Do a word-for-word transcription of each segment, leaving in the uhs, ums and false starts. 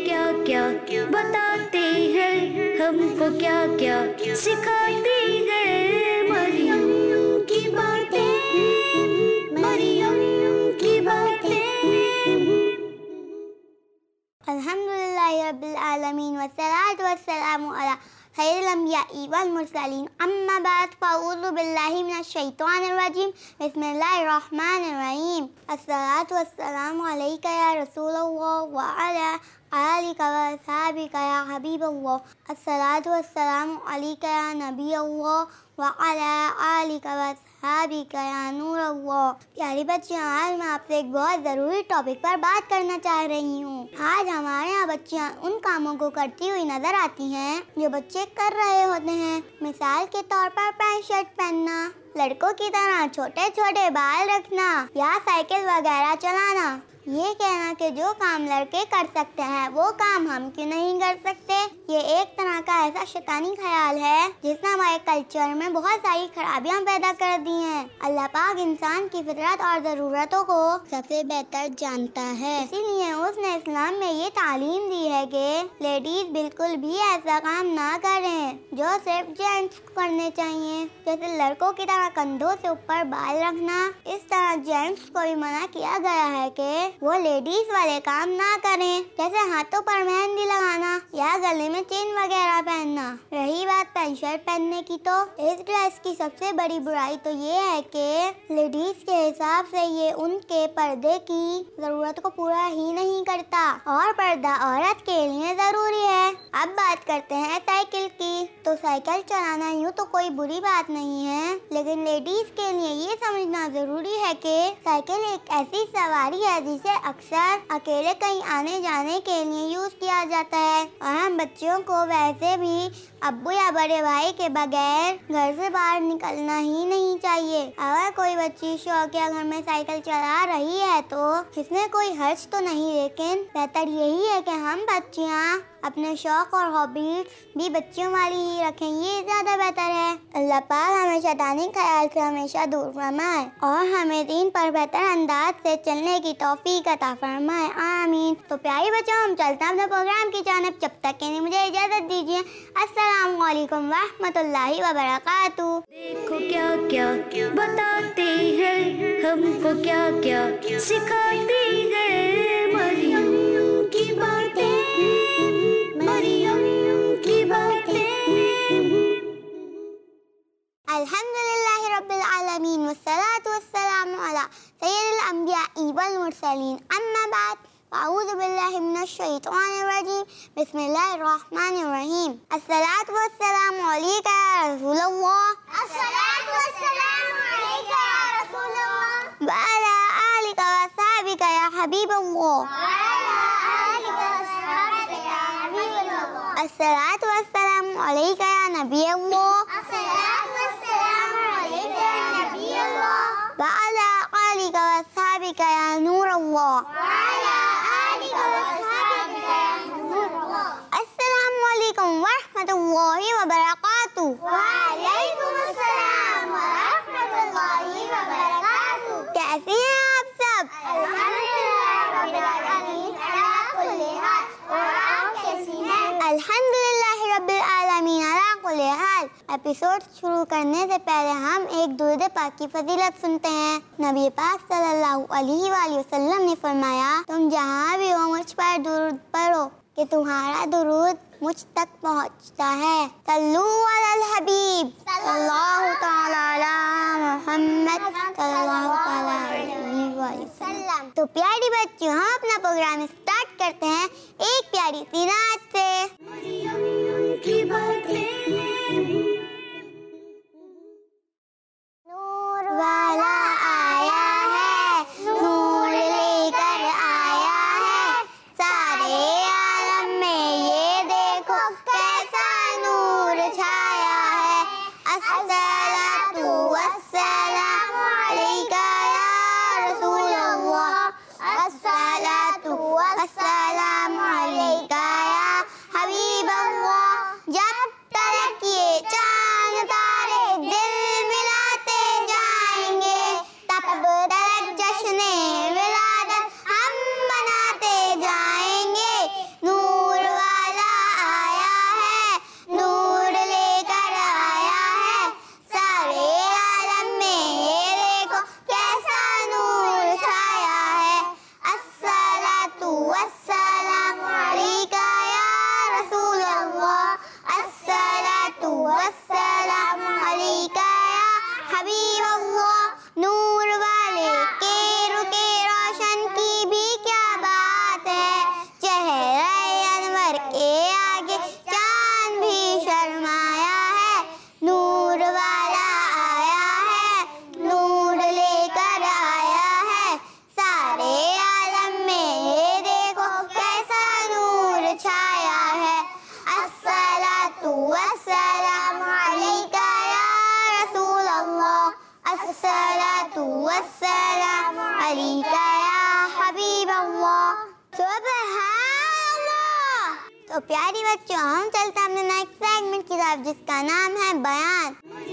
क्या क्या बताते हैं, हमको क्या क्या सिखाते हैं। मरियम की बातें, मरियम की बातें। अल्हम्दुलिल्लाहि रब्बिल आलमीन वस्सलातु वस्सलामु अला खैरिल अंबियाई वल मुरसलीन, अम्मा बाद, फ़अऊज़ु बिल्लाहि मिनश शैतानिर रजीम, बिस्मिल्लाहिर रहमानिर रहीम। अस्सलातु वस्सलामु अलैका या रसूलल्लाह व अला आलिका व अस्हाबिका या हबीबल्लाह। अस्सलातु वस्सलामु अलैका या नबीयल्लाह व अला आलिका व अस्हाबिका या नूरल्लाह। प्यारी बच्चियाँ, आज मैं आपसे एक बहुत ज़रूरी टॉपिक पर बात करना चाह रही हूँ। आज हमारे यहाँ बच्चियाँ उन कामों को करती हुई नजर आती हैं जो बच्चे कर रहे होते हैं। मिसाल के तौर पर पैंट शर्ट पहनना, लड़कों की तरह छोटे छोटे बाल रखना या साइकिल वगैरह चलाना। ये कहना कि जो काम लड़के कर सकते हैं वो काम हम क्यों नहीं कर सकते, ये एक तरह का ऐसा शैतानी ख्याल है जिसने हमारे कल्चर में बहुत सारी खराबियां पैदा कर दी हैं। अल्लाह पाक इंसान की फितरत और ज़रूरतों को सबसे बेहतर जानता है, इसीलिए उसने इस्लाम में ये तालीम दी है कि लेडीज बिल्कुल भी ऐसा काम ना करें जो सिर्फ जेंट्स को करने चाहिए। जैसे लड़कों की तरह कंधों से ऊपर बाल रखना, इस तरह जेंट्स को भी मना किया गया है कि वो लेडीज वाले काम ना करें, जैसे हाथों पर मेहंदी लगाना या गले में चेन वगैरह पहनना। रही बात पैंट शर्ट पहनने की, तो इस ड्रेस की सबसे बड़ी बुराई तो ये है कि लेडीज के हिसाब से ये उनके पर्दे की जरूरत को पूरा ही नहीं करता और पर्दा औरत के लिए जरूरी है। अब बात करते हैं साइकिल की, तो साइकिल चलाना यूँ तो कोई बुरी बात नहीं है, लेकिन लेडीज के लिए ये समझना जरूरी है कि साइकिल एक ऐसी सवारी है जिसे अक्सर अकेले कहीं आने जाने के लिए यूज किया जाता है और हम बच्चों को वैसे भी अब्बू या बड़े भाई के बगैर घर से बाहर निकलना ही नहीं चाहिए। अगर कोई बच्ची शौकिया घर में साइकिल चला रही है तो इसमें कोई हर्ज तो नहीं, लेकिन बेहतर यही है कि हम बच्चियाँ अपने शौक और हॉबीज भी बच्चियों वाली ही रखें, ये ज्यादा बेहतर है। अल्लाह पाक हमें शैतानी ख्याल से हमेशा दूर फरमाए और हमें दीन पर बेहतर अंदाज से चलने की तौफीक अता फरमाए, आमीन। तो प्यारी बच्चों, हम चलते हैं अपने प्रोग्राम की जानिब, जब तक के लिए मुझे इजाजत दीजिए। अस्सलामु अलैकुम व रहमतुल्लाहि व बरकातुहू। देखो क्या क्या बताते हैं, हमको क्या क्या सिखाते हैं। मरियम की बातें, मरियम की बातें। अल्हम्दुलिल्लाहि रब्बिल आलमीन वस्सलातु वस्सलामु अला सय्यिदिल अंबियाई वल मुरसलीन, अम्मा बाद, फ़अऊज़ु बिल्लाहि मिनश शैतानिर रजीम, बिस्मिल्लाहिर रहमानिर रहीम। अस्सलातु वस्सलामु अलैका या रसूलल्लाह, अस्सलातु वस्सलामु अलैका या रसूलल्लाह व अला आलिका व अस्हाबिका या हबीबल्लाह, व अला आलिका व अस्हाबिका या हबीबल्लाह। अस्सलातु वस्सलामु अलैका या नबीयल्लाह, अस्सलातु वस्सलामु अलैका या नबीयल्लाह व अला आलिका व अस्हाबिका या नूरल्लाह, व अला आलिका व अस्हाबिका या नूरल्लाह। अस्सलामु अलैकुम व रहमतुल्लाहि व बरकातुहू। व अलैकुम अस्सलाम व रहमतुल्लाहि व बरकातुहू। कैसे हैं आप सब? अल्हम्दुलिल्लाह रब्बिल आलमीन अला कुल्ली हाल। और आप कैसी हैं? अल्हम्दुलिल्लाह रब्बिल आलमीन अला कुल्ली हाल। एपिसोड शुरू करने से पहले हम एक दुरूद पाक की फजीलत सुनते हैं। नबी पाक सल्लल्लाहु अलैहि वसल्लम ने फरमाया, तुम जहाँ भी हो मुझ पर दुरूद पढ़ो कि तुम्हारा दुरूद मुझ तक पहुँचता है। सल्लू अलल हबीब सल्लल्लाहु तआला अला मुहम्मद सल्लल्लाहु तआला अलैहि वसल्लम। तो प्यारी बच्चियों, हम अपना प्रोग्राम स्टार्ट करते हैं एक प्यारी सी नात से। मरियम की बातें। नूर वाला आया है, नूर लेकर आया है, सारे आलम में ये देखो कैसा नूर छाया है। अस्सलातु वस्सलामु अलैका या रसूलल्लाह, अस्सलातु वस्सलामु अलैका या अलैका या हबीब अल्लाह। सुबहानअल्लाह। तो प्यारी बच्चों, हम चलते हैं अपने नेक्स्ट सेगमेंट की तरफ, जिसका नाम है बयान।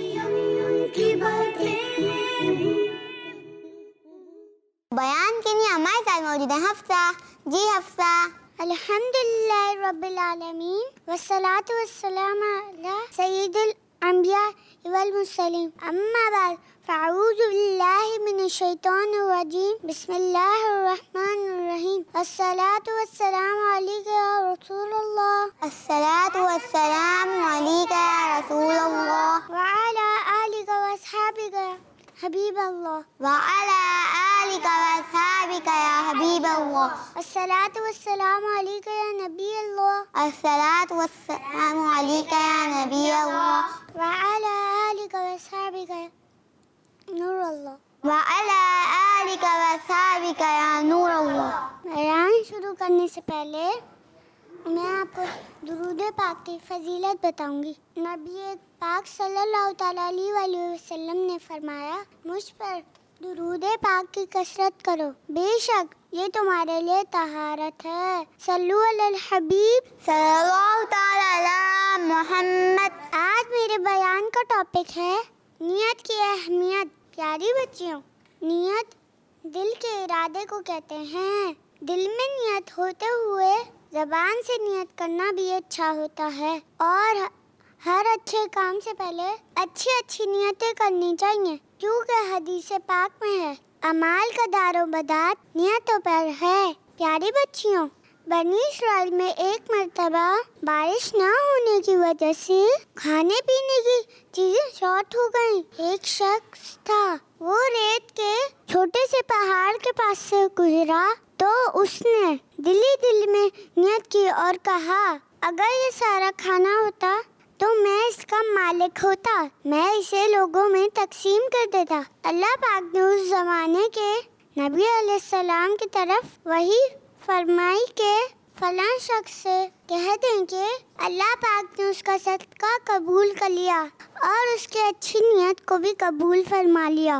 बयान के लिए हमारे साथ मौजूद है हफ्सा। जी हफ्सा। अल्हम्दुलिल्लाह रब्बिल आलमीन वस्सलातु वस्सलामु अला सय्यिदिल अंबिया वल मुरसलीन, अम्मा बाद, फ़अऊज़ु बिल्लाहि मिनश शैतानिर रजीम, बिस्मिल्लाहिर रहमानिर रहीम, अस्सलातु वस्सलामु अलैका या रसूलल्लाह, अस्सलातु वस्सलामु अलैका या रसूलल्लाह, व अला आलिका व अस्हाबिका हबीब अल्लाह, व अला आलिका व अस्हाबिका या हबीब अल्लाह, अस्सलातु वस्सलामु अलैका या नबी अल्लाह, अस्सलातु वस्सलामु अलैका या नबी अल्लाह, व अला आलिका व अस्हाबिका नूर अल्लाह, व अला आलिका व अस्हाबिका या नूर अल्लाह। बयान शुरू करने से पहले मैं आपको दुरूद पाक की फजीलत बताऊंगी। नबी पाक सल्लल्लाहु तआला अलैहि वसल्लम ने फरमाया, मुझ पर दुरूद पाक की कसरत करो, बेशक ये तुम्हारे लिए तहारत है। सल्लु अलल हबीब सल्लल्लाहु तआला अला मुहम्मद। आज मेरे बयान का टॉपिक है नियत की अहमियत। प्यारी बच्चियों, नियत दिल के इरादे को कहते हैं। दिल में नियत होते हुए ज़बान से नियत करना भी अच्छा होता है, और हर अच्छे काम से पहले अच्छी अच्छी नियतें करनी चाहिए, क्योंकि हदीस पाक में है, अमाल का दारोमदार नियतों पर है। प्यारी बच्चियों, बनी इस्राइल में एक मर्तबा बारिश न होने की वजह से खाने पीने की चीजें शॉर्ट हो गईं। एक शख्स था, वो रेत के छोटे से पहाड़ के पास से गुजरा तो उसने दिली दिल में नियत की और कहा, अगर ये सारा खाना होता तो मैं इसका मालिक होता, मैं इसे लोगों में तकसीम कर देता। अल्लाह पाक ने उस जमाने के नबी अलैहिस्सलाम की तरफ वही फरमाई के फलां शख्स से कह दें कि अल्लाह पाक ने उसका सदका कबूल कर लिया और उसके अच्छी नियत को भी कबूल फरमा लिया।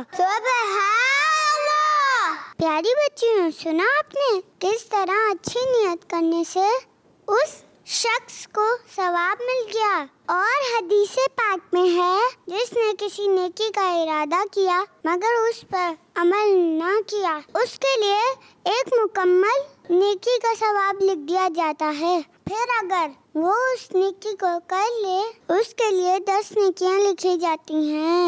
सुबहानअल्लाह। प्यारी बच्चियों, सुना आपने किस तरह अच्छी नियत करने से उस शख्स को सवाब मिल गया। और हदीस पाक में है, जिसने किसी नेकी का इरादा किया मगर उस पर अमल न किया, उसके लिए एक मुकम्मल नेकी का सवाब लिख दिया जाता है। फिर अगर वो उस नेकी को कर ले, उसके लिए दस नेकियां लिखी जाती हैं।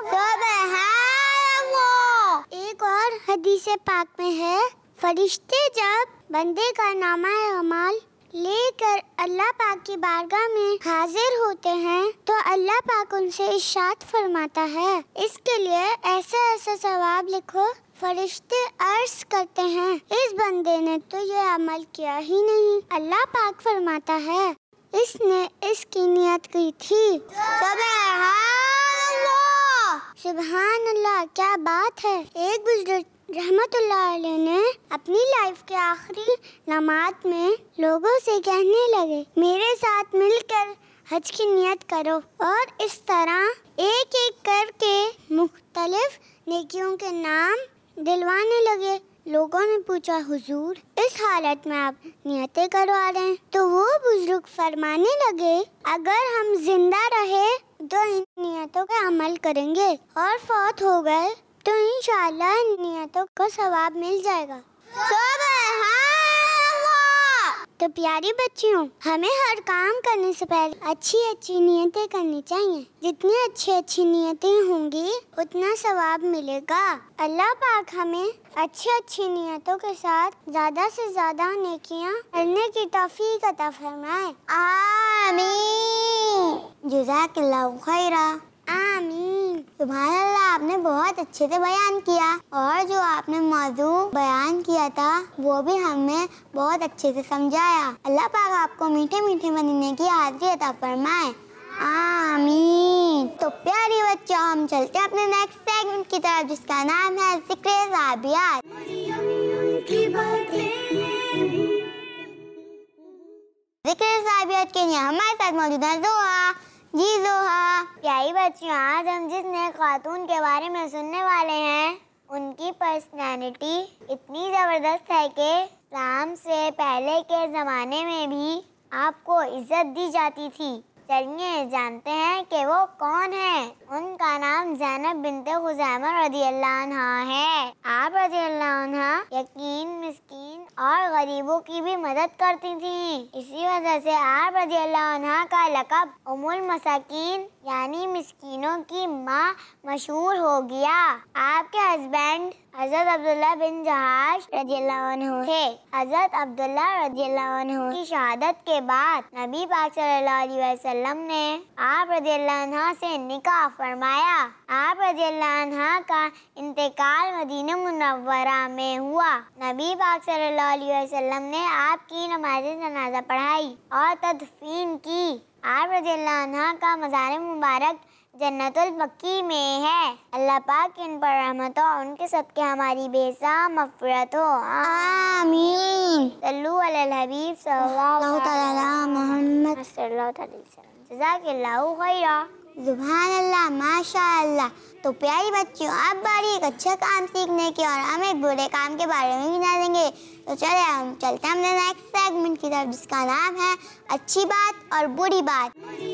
सुबहानअल्लाह। एक और हदीस पाक में है, फरिश्ते जब बंदे का नामा अमाल लेकर अल्लाह पाक की बारगाह में हाजिर होते हैं तो अल्लाह पाक उनसे इरशाद फरमाता है, इसके लिए ऐसा ऐसा सवाब लिखो। फरिश्ते अर्ज करते हैं, इस बंदे ने तो ये अमल किया ही नहीं। अल्लाह पाक फरमाता है, इसने इसकी नियत की थी। सुबहानअल्लाह। सुभान अल्लाह, क्या बात है। एक बुजुर्ग रहमतुल्लाह अलैह ने अपनी लाइफ के आखिरी नमाज में लोगों से कहने लगे, मेरे साथ मिलकर हज की नियत करो, और इस तरह एक एक करके मुख्तलिफ नेकियों के नाम दिलवाने लगे। लोगों ने पूछा, हुजूर इस हालत में आप नियतें करवा रहे हैं? तो वो बुजुर्ग फरमाने लगे, अगर हम जिंदा रहे तो इन नियतों का अमल करेंगे, और फौत हो गए तो इंशाअल्लाह नियतों का सवाब मिल जाएगा। सुबहानअल्लाह। तो प्यारी बच्चियों, हमें हर काम करने से पहले अच्छी अच्छी नियतें करनी चाहिए। जितनी अच्छी अच्छी नियतें होंगी उतना सवाब मिलेगा। अल्लाह पाक हमें अच्छी अच्छी नियतों के साथ ज्यादा से ज्यादा नेकियां करने की तौफीक अता फरमाए। आमीन। जज़ाकल्लाहु खैरा। आमीन। सुभानअल्लाह, आपने बहुत अच्छे से बयान किया, और जो आपने मौजू बयान किया था वो भी हमें बहुत अच्छे से समझाया। अल्लाह पाक आपको मीठे मीठे मदीने की हाज़िरी अता फरमाए। आमीन। तो प्यारी बच्चों, हम चलते हैं अपने नेक्स्ट सेगमेंट की तरफ, जिसका नाम है ज़िक्र साबियात। ज़िक्र साबियात के लिए हमारे साथ मौजूद है ज़ोहा। जी ज़ोहा। प्यारी बच्चियों, आज हम जिस नए खातून के बारे में सुनने वाले हैं उनकी पर्सनैलिटी इतनी ज़बरदस्त है कि इस्लाम से पहले के ज़माने में भी आपको इज्जत दी जाती थी। चलिए जानते हैं कि वो कौन है। उनका नाम ज़ैनब बिन्ते खुज़ैमा रज़ियल्लाहु अन्हा है। आप रज़ियल्लाहु अन्हा यतीम, मिस्कीन और गरीबों की भी मदद करती थी। इसी वजह से आप रज़ियल्लाहु अन्हा का लक़ब उम्मुल मसाकीन यानी मिस्कीनों की माँ मशहूर हो गया। आपके हस्बैंड हज़रत अब्दुल्ला बिन जहाश रज़ियल्लाहु अन्हु थे। हज़रत अब्दुल्ला रज़ियल्लाहु अन्हु की शहादत के बाद नबी पाक सल्लल्लाहु अलैहि वसल्लम ने आप रज़ियल्लाहु अन्हा से निकाह फरमाया। आप रज़ियल्लाहु अन्हा का इंतकाल मदीना मुनव्वरा में हुआ। नबी पाक सल्लल्लाहु अलैहि वसल्लम ने आपकी नमाज जनाजा पढ़ाई और तदफीन की। आप रज़ियल्लाहु अन्हा का मज़ार मुबारक जन्नतुल बकी में है। अल्लाह पाक इन पर रहमत हो, उनके सदके हमारी बेसा मग़फ़िरत हो। आमीन। सल्लु अलल हबीब सल्लल्लाहु अलैहि मोहम्मद सल्लल्लाहु अलैहि वसल्लम। जज़ाकल्लाहु खैरा। सुभान अल्लाह, माशाअल्लाह। तो प्यारी बच्चियों, अब बारी एक अच्छा काम सीखने की और हम एक बुरे काम के बारे में भी जानेंगे। तो चले हम चलते हैं अपने नेक्स्ट सेगमेंट की तरफ, जिसका नाम है अच्छी बात और बुरी बात।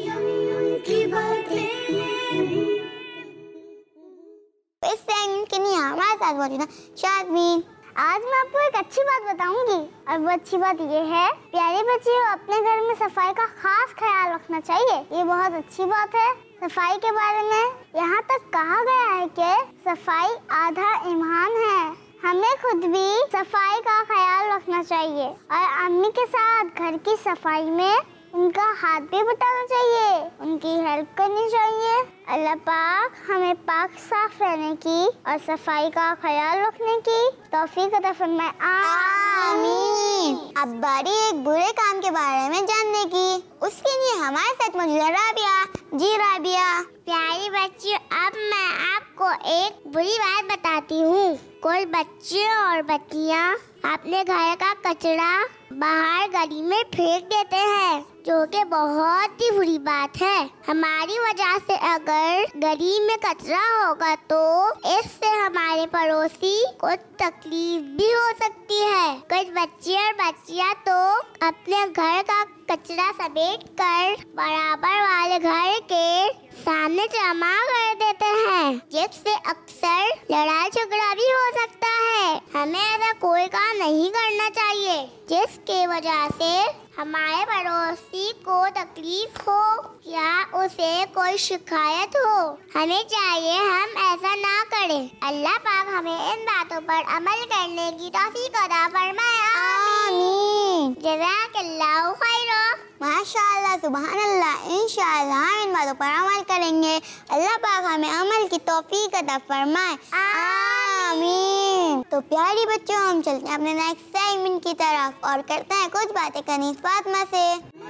इस सेगमेंट के लिए हमारे साथ मौजूद है शादमीन। आज मैं आपको एक अच्छी बात बताऊंगी और वो अच्छी बात ये है, प्यारे बच्चियों, अपने घर में सफाई का खास ख्याल रखना चाहिए। ये बहुत अच्छी बात है। सफाई के बारे में यहाँ तक कहा गया है कि सफाई आधा ईमान है। हमें खुद भी सफाई का ख्याल रखना चाहिए और अम्मी के साथ घर की सफाई में उनका हाथ भी बटाना चाहिए, उनकी हेल्प करनी चाहिए। अल्लाह पाक हमें पाक साफ रहने की और सफाई का ख्याल रखने की तौफीक अता फरमाए। आमीन। अब बारी एक बुरे काम के बारे में जानने की। उसके लिए हमारे साथ मौजूद है राबिया। जी राबिया। प्यारी बच्चियों, अब मैं आपको एक बुरी बात बताती हूँ। कोई बच्चे और बच्चियाँ अपने घर का कचरा बाहर गली में फेंक देते हैं, जो कि बहुत ही बुरी बात है। हमारी वजह से अगर गली में कचरा होगा तो इससे हमारे पड़ोसी को तकलीफ भी हो सकती है। कुछ बच्चे और बच्चियाँ तो अपने घर का कचरा समेट कर बराबर वाले घर के सामने जमा कर देते हैं, जिससे अक्सर लड़ाई झगड़ा भी हो सकता है। हमें ऐसा कोई काम नहीं करना चाहिए जिसके वजह से हमारे पड़ोसी को तकलीफ हो या उसे कोई शिकायत हो। हमें चाहिए हम ऐसा ना करें। अल्लाह पाक हमें इन बातों पर अमल करने की तौफीक अता फरमाए। आमीन। जज़ाकल्लाहु खैरा। माशाअल्लाह, सुभान अल्लाह। इंशाअल्लाह हम इन बातों पर अमल करेंगे। अल्लाह पाक हमें अमल की तौफीक अता फरमाए। आमीन। तो प्यारी बच्चों, हम चलते हैं अपने नेक्स्ट सेगमेंट की तरफ और करते हैं कुछ बातें कनीज़ फातिमा से।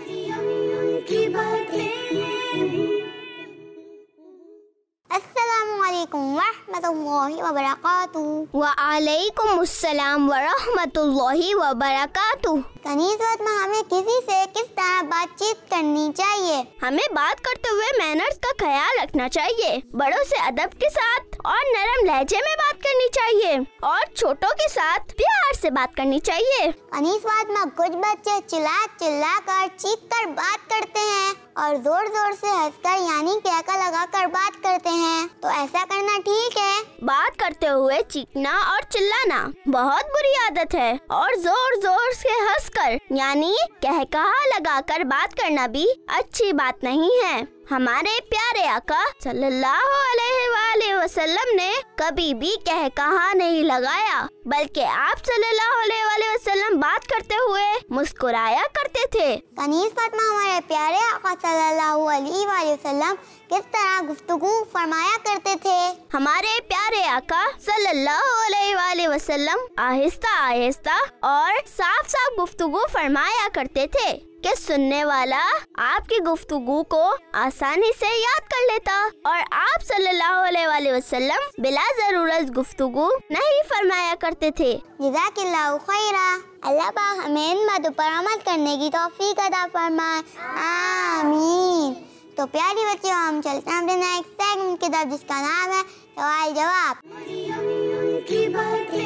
अस्सलामुअलैकुम वरहमतुल्लाहि वबरकातुहू। वालेकुम अस्सलाम वरहमतुल्लाहि वबरकातुहू। कनीज़ फातिमा, हमें किसी से किस तरह बातचीत करनी चाहिए? हमें बात करते हुए मैनर्स का ख्याल रखना चाहिए। बड़ों से अदब के साथ और नरम लहजे में बात करनी चाहिए और छोटों के साथ प्यार से बात करनी चाहिए। कनीज़ फातिमा, कुछ बच्चे चिल्ला चिल्ला कर चीख कर बात करते हैं और जोर जोर से हंसकर यानी कहका लगा कर बात करते हैं, तो ऐसा करना ठीक है? बात करते हुए चीखना और चिल्लाना बहुत बुरी आदत है और जोर जोर से हंसकर यानी कहकहा लगाकर बात करना भी अच्छी बात नहीं है। हमारे प्यारे आका सल्लल्लाहु अलैहि वसल्लम ने कभी भी कहकहा नहीं लगाया, बल्कि आप सल्लल्लाहु अलैहि वसल्लम बात करते हुए मुस्कुराया करते थे। कनीज़ फातिमा, हमारे प्यारे आका सल्लल्लाहु अलैहि वसल्लम किस तरह गुफ्तगू फरमाया करते थे? हमारे प्यारे आका सल्लल्लाहु अलैहि वसल्लम आहिस्ता आहिस्ता और साफ साफ गुफ्तगू फरमाया करते थे कि सुनने वाला आपकी गुफ्तगू को आसानी से याद कर लेता और आप सल्लल्लाहु अलैहि वसल्लम बिला जरूरत गुफ्तगू नहीं फरमाया करते थे। जज़ाकल्लाहु खैरा। अल्लाह पाक हमें इन बातों पर अमल करने की तौफीक अता फरमाए। आमीन। तो प्यारी बच्चियों, हम चलते हैं अपने नेक्स्ट सेगमेंट की तरफ, जिसका नाम है सवाल जवाब। की बातें।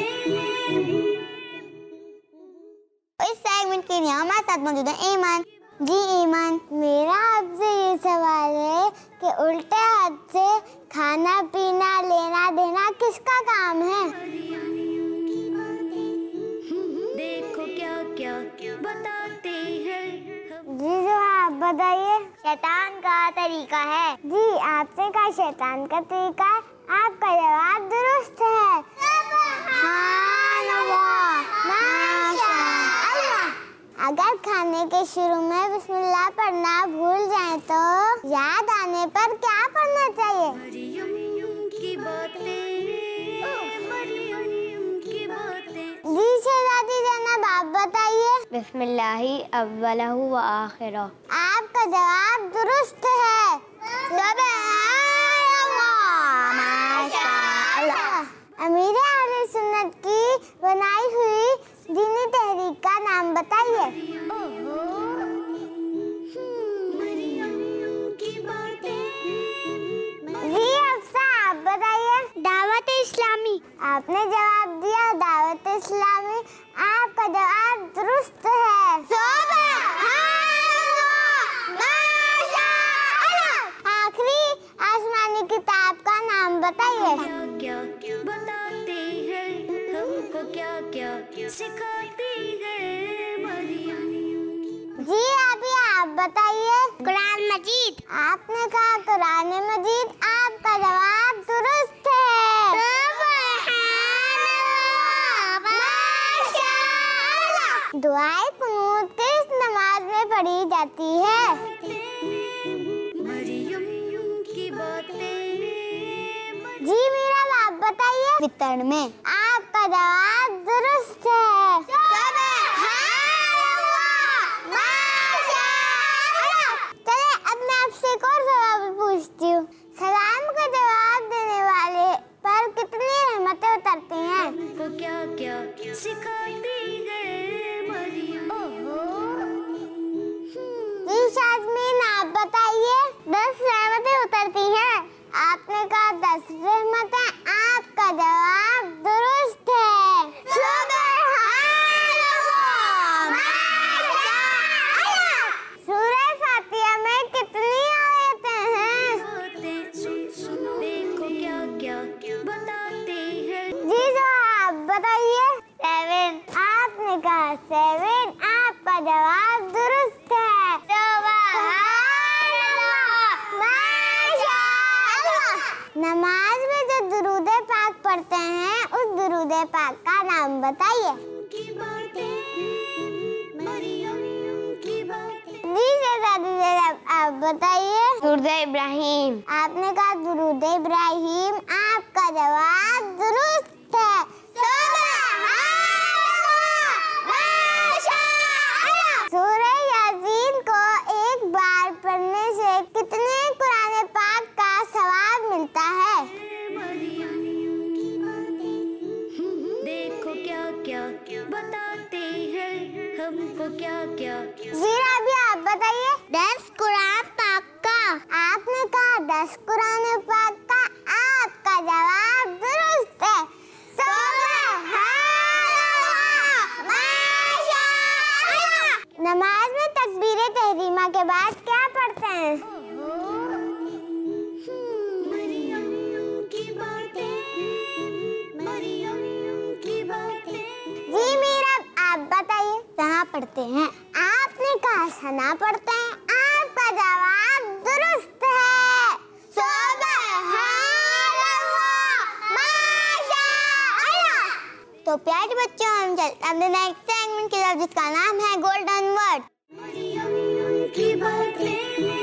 इस सेगमेंट के लिए हमारे साथ मौजूद है ईमान। जी ईमान, मेरा आपसे ये सवाल है कि उल्टे हाथ से खाना पीना लेना देना किसका काम है? देखो क्या क्या बताते हैं। जी जो आप बताइए। शैतान का तरीका है। जी आपसे का शैतान का तरीका है, आपका जवाब दुरुस्त है। अगर खाने के शुरू में बिस्मिल्लाह पढ़ना भूल जाए तो याद आने पर क्या पढ़ना चाहिए? मरियम की बातें, मरियम की बातें। जी शहजादी जनाब आप बताइए। बिस्मिल्लाहि अव्वलहु व आखिरहु। आपका जवाब दुरुस्त है। अमीर अहले सुन्नत की बनाई हुई दीनी तहरीक का नाम बताइए। जी अफसा आप बताइए। दावत इस्लामी। आपने जवाब दिया दावत इस्लामी, आपका जवाब दुरुस्त है। आखिरी आसमानी किताब का नाम बताइए। क्या क्या बताते हैं हमको, क्या क्या सिखाते हैं मरियम। जी अभी आप बताइए। कुरान मजीद। आपने कहा कुरान मजीद, आपका जवाब दुरुस्त है। दुआए कुनूत किस नमाज में पढ़ी जाती है? मरियम की बातें। जी मेरा आप बताइए। वितरण में। आपका जवाब दुरुस्त है। चले अब मैं आपसे एक और सवाल पूछती हूँ। सलाम का जवाब देने वाले पर कितनी रहमतें उतरती हैं? हमको क्या क्या सिखाती है मरियम। जी शाज़मीन आप बताइए। दस रहमतें उतरती हैं। आपने कहा दस रहमतें, आपका जवाब दुरुस्त है। सूरह फातिहा में कितनी आयतें हैं? बातें सुन सुन देखो क्या क्या बताते हैं। जी जो आप बताइए। सेवन। आपने कहा सेवन, आपका जवाब दुरुस्त है। नमाज में जो दुरूद पाक पढ़ते हैं उस दुरूद पाक का नाम बताइए। की बातें, मरियम की बातें। जी शहजादी ज़ैनब आप बताइए। दुरूद इब्राहिम। आपने कहा दुरूद इब्राहिम, आपका जवाब दुरुस्त है। सूरह यासीन को एक बार पढ़ने से कितने कुरान पाक का सवाब मिलता है? मरियम की बातें। देखो क्या क्या बताते हैं हमको, क्या क्या। जीरा भी आप बताइए। दस कुरान पाक का। आपने कहा दस कुरान पाक का, आपका जवाब दुरुस्त है। नमाज में तकबीरे तहरीमा के बाद क्या पढ़ते हैं? मरियम की बातें, मरियम की बातें। जी मीरा आप बताइए। सना पढ़ते हैं। आपने कहा सना पढ़ते हैं, आपका जवाब दुरुस्त है। तो प्यारे बच्चों हम चलते हैं नेक्स्ट सेगमेंट की तरफ जिसका नाम है गोल्डन वर्ड। मरियम की बातें।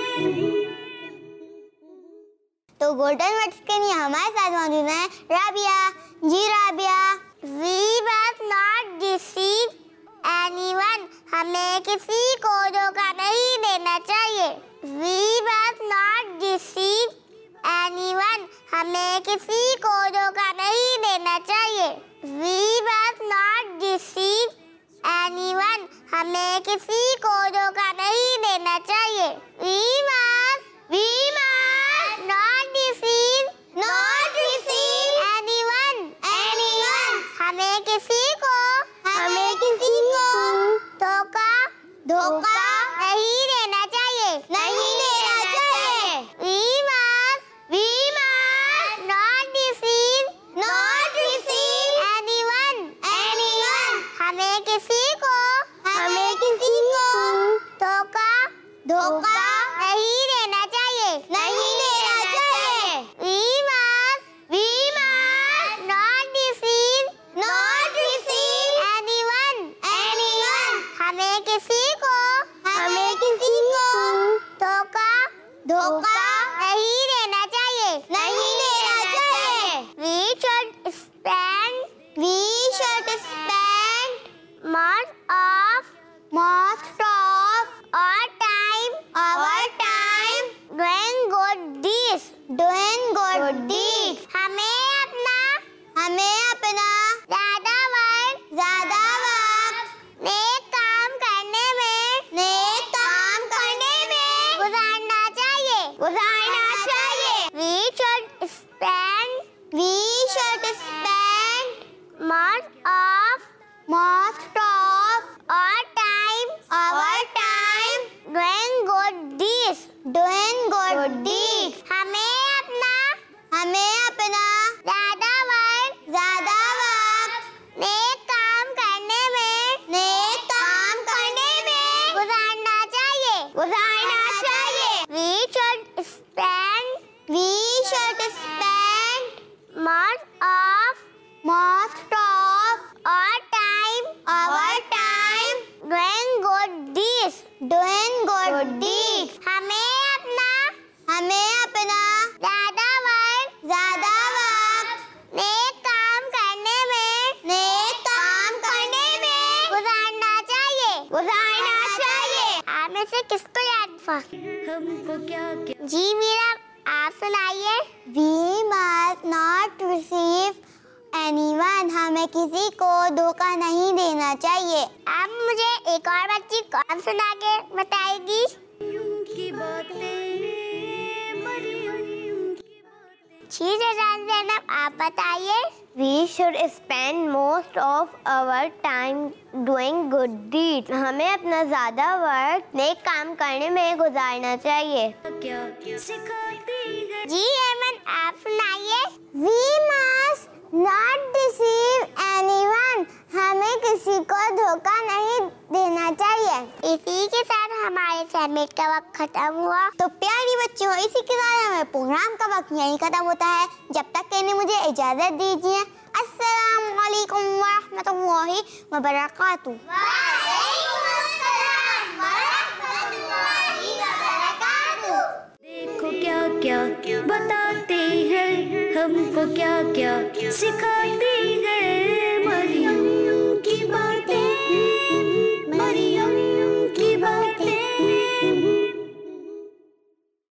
तो गोल्डन वर्ड्स के लिए हमारे साथ मौजूद है राबिया। जी Rabia. We must not deceive anyone. हमें किसी को धोखा नहीं देना चाहिए। We must not deceive anyone. हमें किसी को धोखा नहीं देना चाहिए। We must not deceive anyone. हमें किसी को धोखा नहीं देना चाहिए। We must, we must not deceive, not deceive anyone, anyone. नहीं देना चाहिए, नहीं देना चाहिए। We must, We must not deceive, not receive anyone, anyone. हमें किसी को, हमें किसी को धोखा, धोखा नहीं देना चाहिए, नहीं देना चाहिए। We must, We must not deceive, not receive anyone, anyone. हमें किसी को, हमें किसी को धोखा, धोखा नहीं देना चाहिए, नहीं देना चाहिए। We should spend We should spend most of most of our time our time doing good deeds. doing good deeds. हमें अपना हमें अपना ज्यादा वक्त ज्यादा वक्त नेक काम करने में नेक काम करने में गुजारना चाहिए। गुजारना चाहिए। We should spend We should spend most of most of our time our time doing good deeds. doing good deeds. हमें अपना हमें अपना ज्यादा वक्त ज्यादा वक्त नेक काम करने में नेक काम करने में गुजारना चाहिए। गुजारना चाहिए। We should spend We should spend most of most of our time our time doing good deeds. doing good deeds. हमें अपना हमें अपना ज्यादा वक्त ज्यादा वक्त नेक काम करने में नेक काम करने में गुजारना चाहिए। गुजारना चाहिए। आप में से किसको याद था? हमको क्या क्या जी मीरा, आप सुनाइए। We must not receive anyone. हमें किसी को धोखा नहीं देना चाहिए। आप मुझे एक और बच्ची कौन सुना के बताएगी? की बातें मरियम की बातें ठीक है जान ज़ैनब, आप बताइए। We should spend most of our time doing good deeds. हमें अपना ज्यादा वक्त नेक काम करने में गुजारना चाहिए। क्या सिखाती है जी हेमन, आप सुनाइए। We must not deceive anyone. हमें किसी को धोखा नहीं देना चाहिए। इसी के साथ हमारे सेमेट का वक्त खत्म हुआ। तो प्यारी बच्चों, इसी के साथ हमारे प्रोग्राम का वक्त यहीं खत्म होता है। जब तक कहने मुझे इजाजत दीजिए। अस्सलाम वालेकुम व रहमतुल्लाहि व बरकातुहू। देखो क्या क्या बताते हैं हमको क्या क्या सिखाते